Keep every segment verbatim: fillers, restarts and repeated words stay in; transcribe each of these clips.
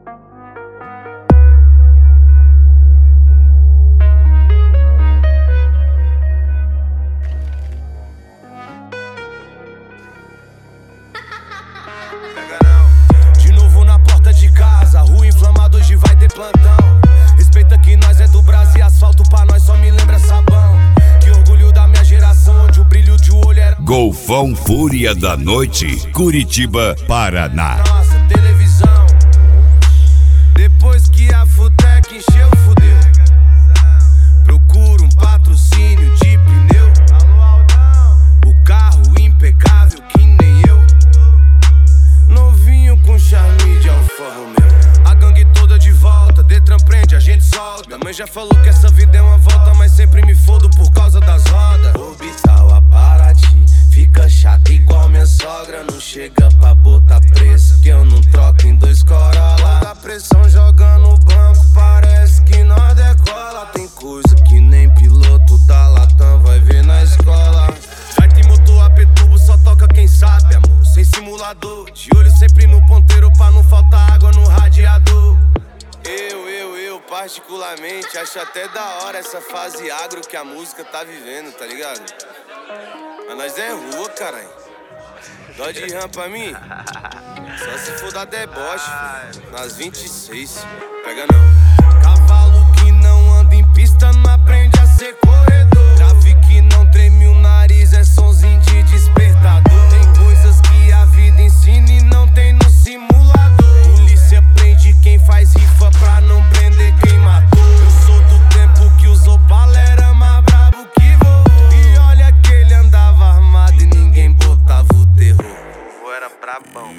De novo na porta de casa, rua inflamada, hoje vai ter plantão. Respeita que nós é do Brasil e asfalto pra nós só me lembra sabão. Que orgulho da minha geração, onde o brilho de um olho era Golfão Fúria da Noite, Curitiba, Paraná. nossa televisão. Depois que a Futec encheu, fudeu. Procura um patrocínio de pneu. O carro impecável que nem eu. Novinho com charme de Alfa Romeo. A gangue toda de volta, Detran prende, a gente solta. Minha mãe já falou que essa vida é uma volta, mas sempre me fodo por causa das rodas. Orbital a Paraty, fica chata igual minha sogra. Não chega pra botar preço, que eu não troco em dois Corolla. Quando a pressão joga no banco, parece que nós decola. Tem coisa que nem piloto da Latam vai ver na escola. Vai ter motor A P turbo, só toca quem sabe, amor. Sem simulador, de olho sempre no ponteiro pra não faltar água no radiador. Eu, eu, eu, particularmente, acho até da hora essa fase agro que a música tá vivendo, tá ligado? Mas nós é rua, caralho. Dó de ram pra mim? Só se for da deboche, filho. Nas vinte e seis, pega não. Cavalo que não anda em pista não aprende a ser corredor. Trave que não treme o nariz, é sonzinho de despertador. Tem coisas que a vida ensina e não tem no simulador. Polícia prende quem faz rifa pra não prender quem matou. Eu sou do tempo que usou bala, era mais brabo que vovô. E olha que ele andava armado e ninguém botava o terror. Vovô era brabão.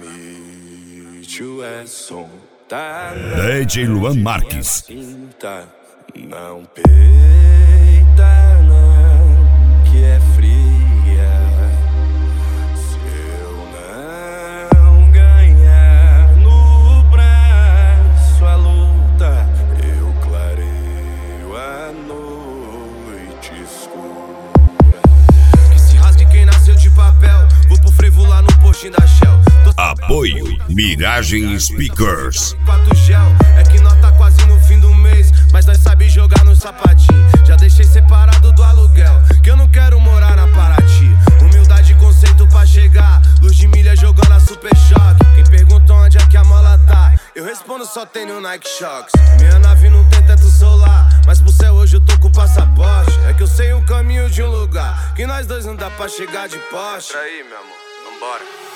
Smith é som, tá? D J Luan Marques. Não peita não, que é fria. Se eu não ganhar no braço a luta, eu clareio a noite escura. Que se rasgue quem nasceu de papel, vou pro frevo lá no postinho da Shell. Apoio Miragem Speakers. Quatro gel, é que nós tá quase no fim do mês, mas nós sabe jogar no sapatinho. Já deixei separado do aluguel, que eu não quero morar na Paraty. Humildade e conceito pra chegar, luz de milha jogando a Super Choque. Quem pergunta onde é que a mola tá, eu respondo só tenho Nike Shox. Minha nave não tem teto solar, mas pro céu hoje eu tô com passaporte. É que eu sei um caminho de um lugar, que nós dois não dá pra chegar de Porsche. Aí, meu amor, vambora.